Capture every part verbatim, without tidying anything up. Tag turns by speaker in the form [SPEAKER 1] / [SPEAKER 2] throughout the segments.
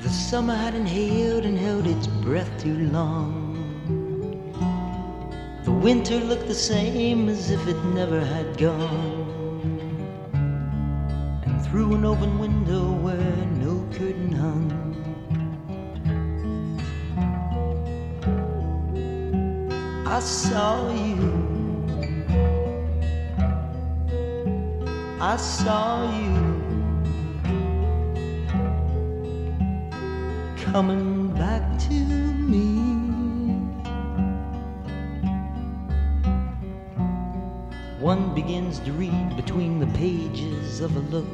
[SPEAKER 1] The summer had inhaled and held its breath too long. The winter looked the same as if it never had gone. And through an open window where no curtain hung, I saw you, I saw you coming back to me. One begins to read between the pages of a look,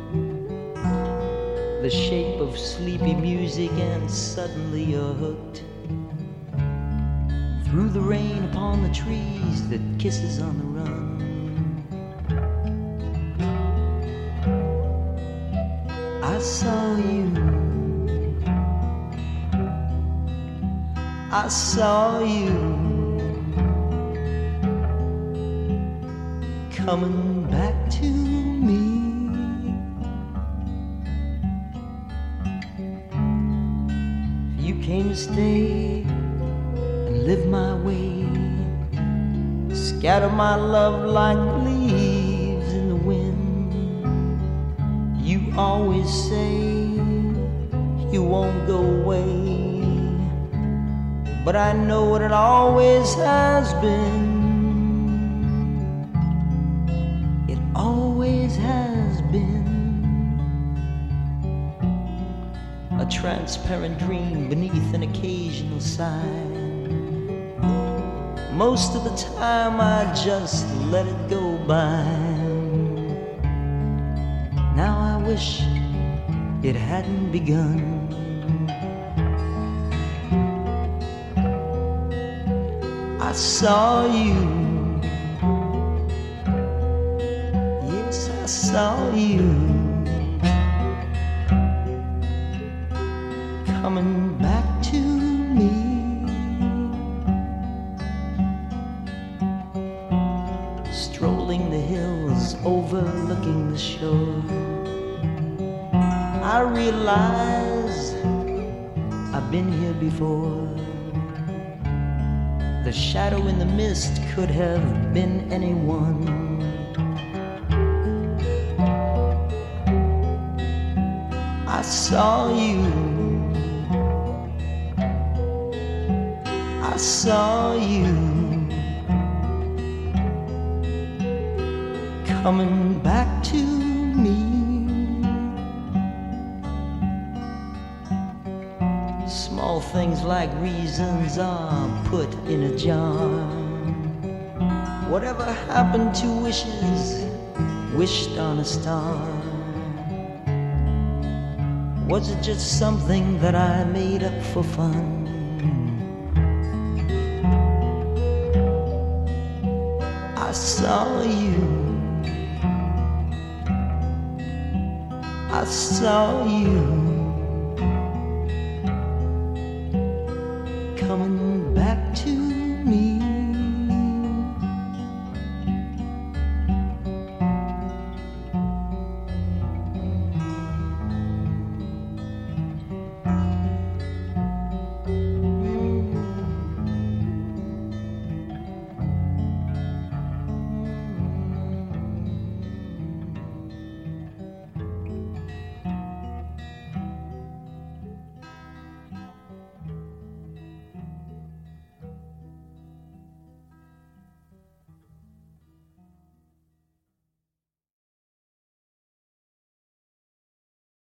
[SPEAKER 1] the shape of sleepy music, and suddenly you're hooked. Through the rain upon the trees that kisses on the run, I saw you, I saw you coming back to me. You came to stay and live my way, scatter my love like leaves in the wind. You always say you won't go away, but I know what it always has been. It always has been a transparent dream beneath an occasional sigh. Most of the time I just let it go by. Now I wish it hadn't begun. I saw you, yes, I saw you coming back to me. Strolling the hills, overlooking the shore, I realize I've been here before. The shadow in the mist could have been anyone. I saw you, I saw you coming back to me. Small things like reasons are put in a jar. Whatever happened to wishes wished on a star? Was it just something that I made up for fun? I saw you, I saw you